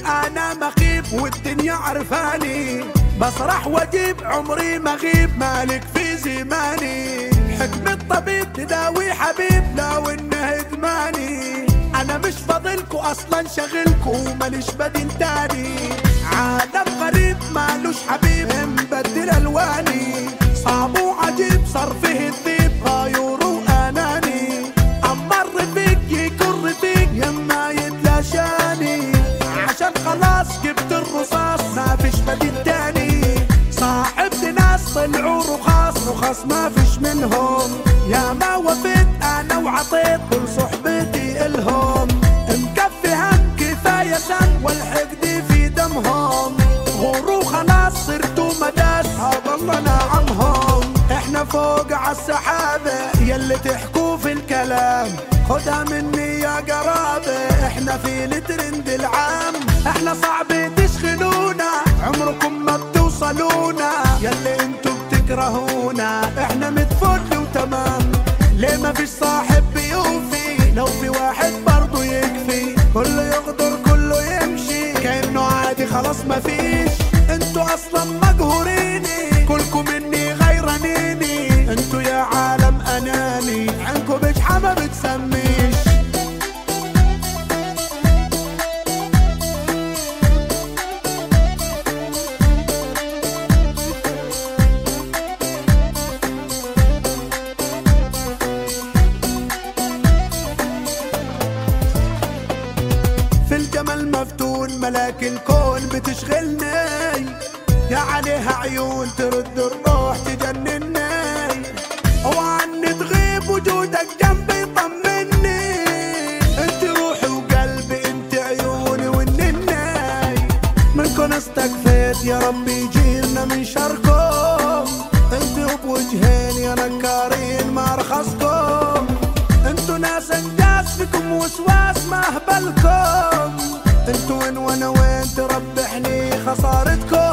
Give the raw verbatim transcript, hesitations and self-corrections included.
انا مخيب والدنيا عرفاني، بصرح واجيب عمري مغيب مالك في زماني. حكمة طبيب تداوي حبيب لو انه ادماني، انا مش فاضلكو اصلا شغلكو ماليش بديل تاني. عالم غريب مالوش حبيب مبدل الواني، صعب وعجيب صار فيه الذيب غايور واناني. اما الرفيق يكون رفيق يما يتلاشاني، عشان خلاص جبت الرصاص ما فيش بديل تاني. صاحبت ناس طلعوا رخاص رخاص ما فيش منهم، يا ما وفيت انا وعطيت كل صحبتي الهم. مكفي هم كفايه سن والحقد في دمهم، غوروا خلاص صرتوا مداس هذا الله نعمهم. احنا فوق عالسحابه يلي تحكوا في الكلام، خدها مني يا قرابه احنا في الترند العام. احنا صعب تشغلونا عمركم ما بتوصلونا، يلي انتو بتكرهونا احنا متفل وتمام. ليه ما فيش صاحب بيوفي لو في واحد برضو يكفي، كله يغدر كله يمشي كأنه عادي خلاص ما فيش. انتو اصلا مقهوريني كلكم مني غيرانيني، انتو يا عالم اناني عنكم بجحة ما بتسميش. في الجمال مفتون ملاك الكون بتشغلني، يا عليها عيون ترد الروح تجنني. وعني تغيب وجودك جنبي يطمني، انت روحي وقلبي انت عيوني والنني. منكن استكفيت يا ربي يجيرنا من شركم، انتوا بوجهين يا نكارين ما رخصكم. انتوا ناس انجاز فيكم وسواس ما هبلكم، انتوا وين وانا وين تربحني خسارتكم.